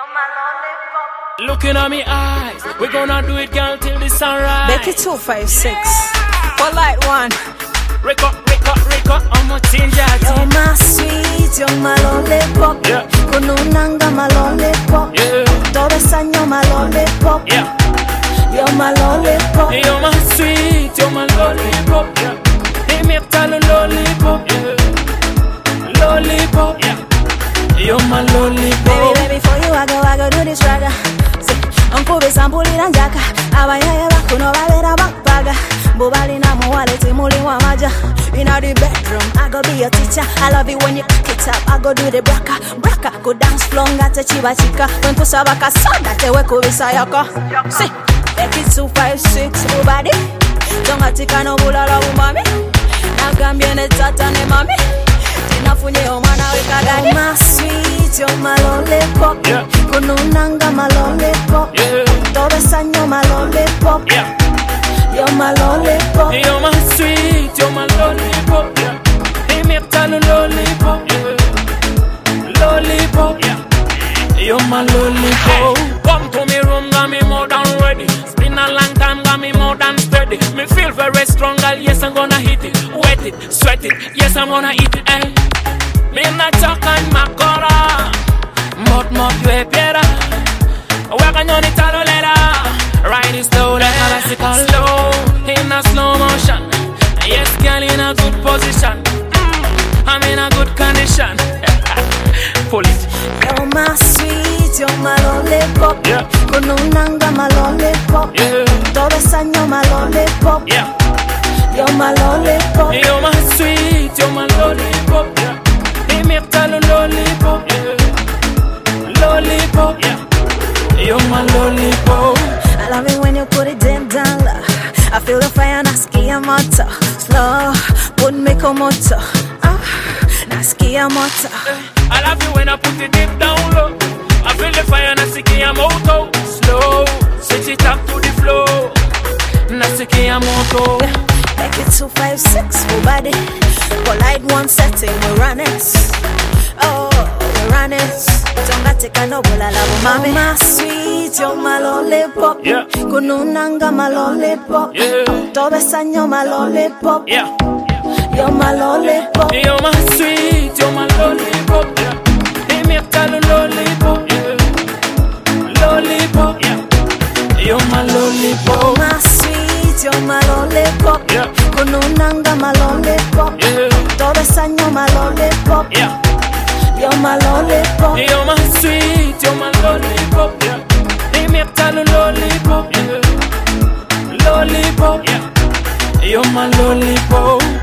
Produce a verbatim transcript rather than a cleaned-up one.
Looking at me eyes, we gonna do it, girl, till the sunrise. Becky two five six, polite one. Rico, Rico, Rico, I'm a ginger. You're my sweet, you're my lollipop. Yeah. Kununanga my lollipop. Yeah. Tobesanyo my lollipop. Yeah. You're my lollipop. You're my sweet, you're my lollipop. Yeah. Hey, me tell you lollipop. Yeah. Lollipop. Yeah. You're my lollipop. Baby, baby, for you I go, I go do this ragga. Nkube sampuli njaka abayaya bakuno babera bakpaga bubali na muwaleti muli wa maja. In the bedroom I go be your teacher. I love it when you cook it up. I go do the braka braka go dance floor ngate chiba chika when kusabaka soda tewe kubisa yako. See Becky two five six bubadi tonga tika no bulala umami nagambye ne tata ne mami tinafunye omwana wekagadi. My sweet, you're my lollipop. Yeah. Kununanga my lollipop. Yeah. Tobesanyo my lollipop. Yeah. You're my lollipop. You're my sweet, you're my lollipop. Yeah. Hey, me tell you lollipop. Yeah. Lollipop. Yeah. You're my lollipop. Hey. Come to me room, got me more than ready. It's been a long time, got me more than steady. Me feel very strong, girl, yes, I'm gonna hit it. Wet it, sweat it, yes, I'm gonna eat it. Hey. Me not talking makora, mot mot you piera. Work on your little letter, ride it slow like a bicycle slow, in a slow motion. Yes, girl, in a good position. Mm, I'm in a good condition. Pull it. You're my sweet, you're my lollipop. Yeah. Kununanga my lollipop. Yeah. Tobesanyo my lollipop. Yeah. You're my lollipop. You're my sweet, you're my lollipop. Yeah. Me tell you lollipop, yeah. Lollipop, yeah. You're my lollipop. I love it when you put it deep down low. I feel the fire na skia moto. Slow, put me komoto. Ah, na skia moto. I love it when I put it deep down low. I feel the fire na skia moto. Slow, switch it up to the flow. Na skia moto. Like it two five six, full body. Polite one setting, we run it. Oh, we run it. Tonga tika no bula love, mami. My sweet, you're my lollipop. Yeah. Kununanga my lollipop. Yeah. Tobesanyo my lollipop. Yeah. You're my lollipop. You're my sweet, you're my lollipop. Yeah. Hey, me tell you lollipop. Yeah. Lollipop. Yeah. You're my lollipop. My sweet, you're my lollipop. Yeah. Kununanga my lollipop. Yeah. Tobesanyo my lollipop. Yeah. You're my lollipop. You're my sweet, you're my lollipop. Yeah. Hey, me tell you lollipop. Yeah. Lollipop. Yeah. You're my lollipop.